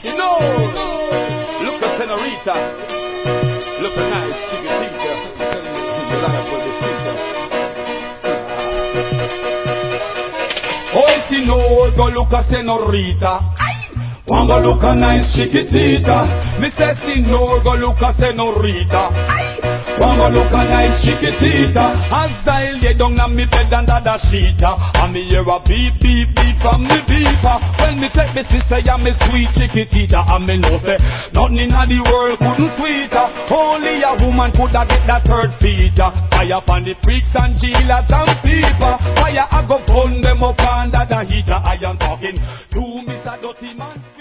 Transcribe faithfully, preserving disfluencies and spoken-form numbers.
You know, look at Senorita. Look at nice chiquitita. Oh, si no, go look at Senorita. One go look a nice chiquitita. Me say si no, go look a Senorita. One go look a nice chiquitita. As I lay down on me bed under the sheeta, and me hear a beep beep beep from me beeper. When me take me sister, yeah, me sweet chiquitita, and me know say nothing in the world couldn't sweeter. Only a woman coulda get that third feater. Fire upon the freaks and jailers and people. Fire I go burn them up under the heater. I am talking to Mister Dirty Man.